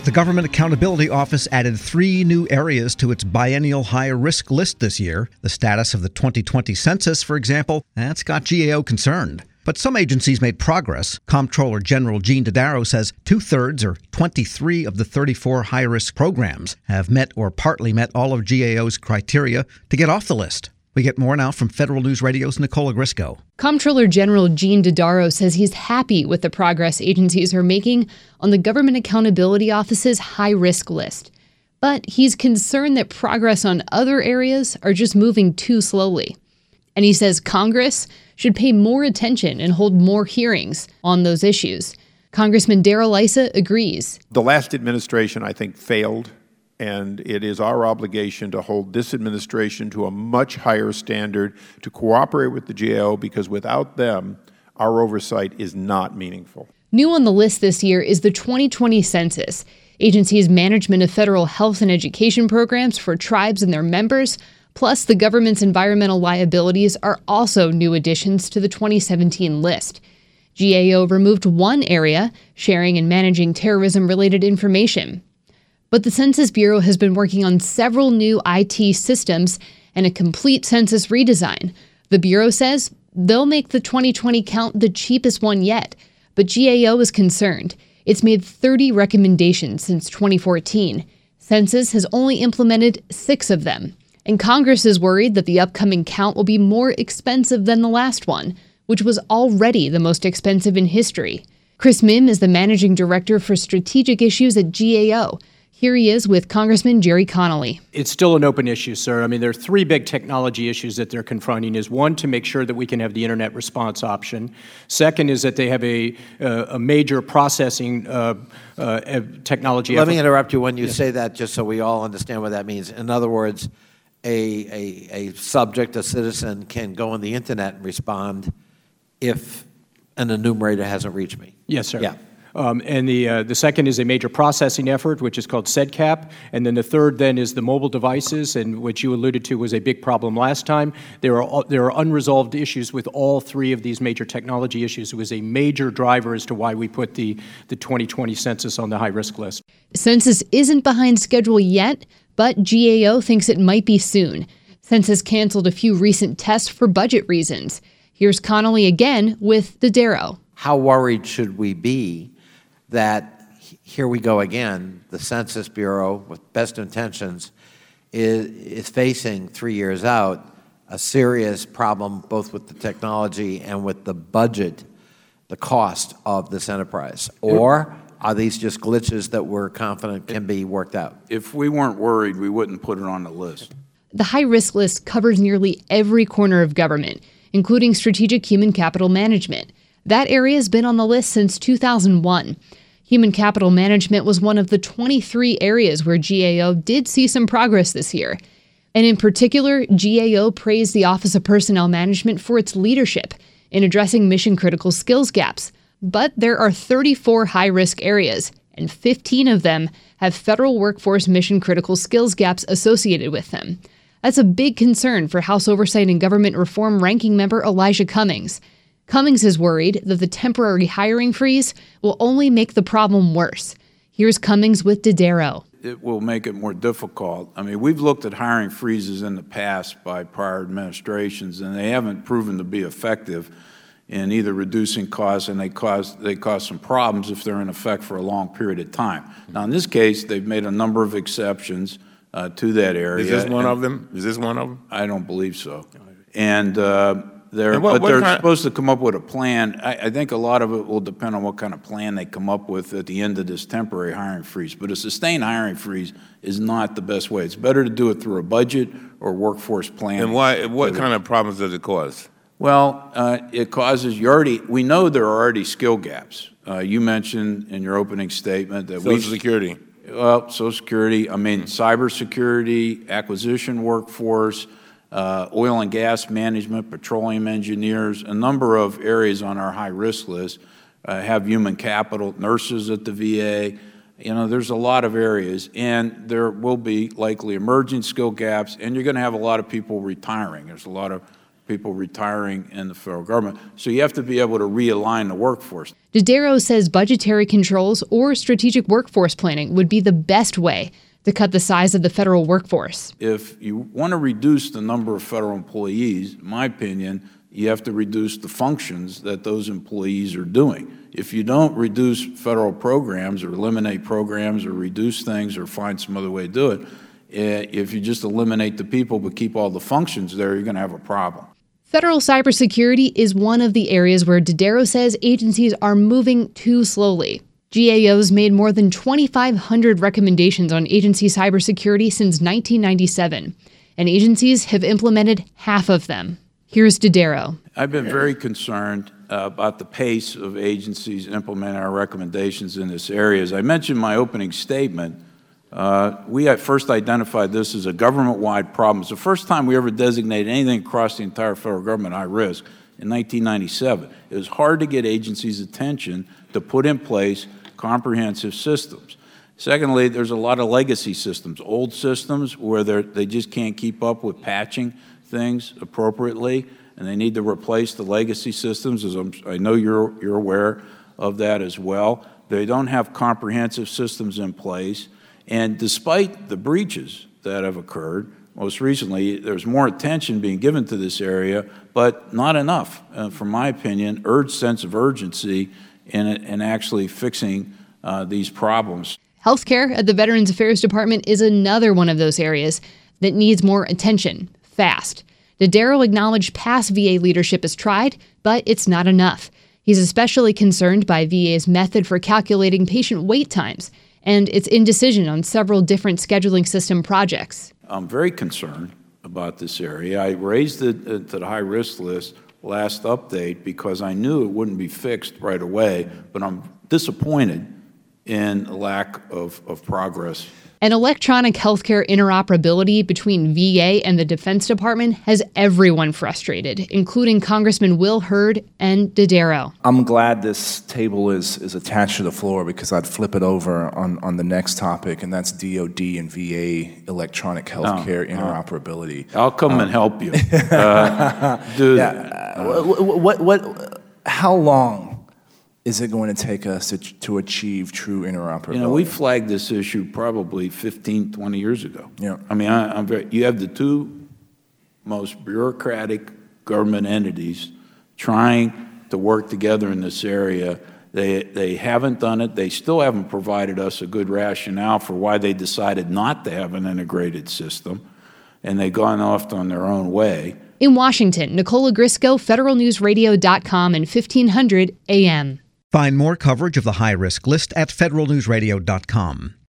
The Government Accountability Office added 3 new areas to its biennial high-risk list this year. The status of the 2020 census, for example, that's got GAO concerned. But some agencies made progress. Comptroller General Gene Dodaro says 2/3, or 23 of the 34 high-risk programs, have met or partly met all of GAO's criteria to get off the list. We get more now from Federal News Radio's Nicola Grisco. Comptroller General Gene Dodaro says he's happy with the progress agencies are making on the Government Accountability Office's high-risk list. But he's concerned that progress on other areas are just moving too slowly. And he says Congress should pay more attention and hold more hearings on those issues. Congressman Darrell Issa agrees. The last administration, I think, failed. And it is our obligation to hold this administration to a much higher standard, to cooperate with the GAO, because without them, our oversight is not meaningful. New on the list this year is the 2020 census. Agency's management of federal health and education programs for tribes and their members, plus the government's environmental liabilities, are also new additions to the 2017 list. GAO removed one area, sharing and managing terrorism-related information. But the Census Bureau has been working on several new IT systems and a complete census redesign. The Bureau says they'll make the 2020 count the cheapest one yet, but GAO is concerned. It's made 30 recommendations since 2014. Census has only implemented 6 of them. And Congress is worried that the upcoming count will be more expensive than the last one, which was already the most expensive in history. Chris Mihm is the managing director for strategic issues at GAO. Here he is with Congressman Jerry Connolly. It's still an open issue, sir. I mean, there are 3 big technology issues that they're confronting. Is one, to make sure that we can have the internet response option. Second is that they have a major processing technology. Let me interrupt you when you say that, just so we all understand what that means. In other words, a subject, a citizen, can go on the internet and respond if an enumerator hasn't reached me. Yes, sir. Yeah. And the second is a major processing effort, which is called SEDCAP. And then the third then is the mobile devices, and which you alluded to was a big problem last time. There are unresolved issues with all 3 of these major technology issues. It was a major driver as to why we put the 2020 census on the high-risk list. Census isn't behind schedule yet, but GAO thinks it might be soon. Census canceled a few recent tests for budget reasons. Here's Connolly again with Dodaro. How worried should we be that here we go again, the Census Bureau, with best intentions, is facing 3 years out a serious problem both with the technology and with the budget, the cost of this enterprise? Or are these just glitches that we're confident can be worked out? If we weren't worried, we wouldn't put it on the list. The high-risk list covers nearly every corner of government, including strategic human capital management. That area has been on the list since 2001. Human capital management was one of the 23 areas where GAO did see some progress this year. And in particular, GAO praised the Office of Personnel Management for its leadership in addressing mission-critical skills gaps. But there are 34 high-risk areas, and 15 of them have federal workforce mission-critical skills gaps associated with them. That's a big concern for House Oversight and Government Reform Ranking Member Elijah Cummings. Cummings is worried that the temporary hiring freeze will only make the problem worse. Here's Cummings with Dodaro. It will make it more difficult. I mean, we've looked at hiring freezes in the past by prior administrations, and they haven't proven to be effective in either reducing costs, and they cause some problems if they're in effect for a long period of time. Now, in this case, they've made a number of exceptions to that area. Is this one of them? Is this one of them? I don't believe so. And they're supposed to come up with a plan. I think a lot of it will depend on what kind of plan they come up with at the end of this temporary hiring freeze. But a sustained hiring freeze is not the best way. It's better to do it through a budget or workforce plan. And what kind of problems does it cause? Well, it causes we know there are already skill gaps. You mentioned in your opening statement that Social Security. Well, Social Security, cybersecurity, acquisition workforce, oil and gas management, petroleum engineers, a number of areas on our high-risk list have human capital, nurses at the VA. You know, there's a lot of areas, and there will be likely emerging skill gaps, and you're going to have a lot of people retiring. There's a lot of people retiring in the federal government. So you have to be able to realign the workforce. Dodaro says budgetary controls or strategic workforce planning would be the best way to cut the size of the federal workforce. If you want to reduce the number of federal employees, in my opinion, you have to reduce the functions that those employees are doing. If you don't reduce federal programs or eliminate programs or reduce things or find some other way to do it, if you just eliminate the people but keep all the functions there, you're going to have a problem. Federal cybersecurity is one of the areas where Dodaro says agencies are moving too slowly. GAO's made more than 2,500 recommendations on agency cybersecurity since 1997, and agencies have implemented half of them. Here's Dodaro. I've been very concerned about the pace of agencies implementing our recommendations in this area. As I mentioned in my opening statement, we had first identified this as a government-wide problem. It's the first time we ever designated anything across the entire federal government high risk in 1997. It was hard to get agencies' attention to put in place comprehensive systems. Secondly, there's a lot of legacy systems, old systems where they just can't keep up with patching things appropriately, and they need to replace the legacy systems, as I know you're aware of that as well. They don't have comprehensive systems in place, and despite the breaches that have occurred, most recently, there's more attention being given to this area, but not enough, from my opinion, sense of urgency in actually fixing these problems. Healthcare at the Veterans Affairs Department is another one of those areas that needs more attention, fast. Dodaro acknowledged past VA leadership has tried, but it's not enough. He's especially concerned by VA's method for calculating patient wait times and its indecision on several different scheduling system projects. I'm very concerned about this area. I raised it to the high-risk list last update because I knew it wouldn't be fixed right away, but I'm disappointed in a lack of progress. And electronic healthcare interoperability between VA and the Defense Department has everyone frustrated, including Congressman Will Hurd and Dodaro. I'm glad this table is attached to the floor because I'd flip it over on the next topic, and that's DOD and VA electronic healthcare interoperability. I'll come and help you. How long is it going to take us to achieve true interoperability? You know, we flagged this issue probably 15, 20 years ago. Yeah. I mean, you have the two most bureaucratic government entities trying to work together in this area. They haven't done it. They still haven't provided us a good rationale for why they decided not to have an integrated system, and they've gone off on their own way. In Washington, Nicola Grisco, federalnewsradio.com and 1500 AM. Find more coverage of the high-risk list at federalnewsradio.com.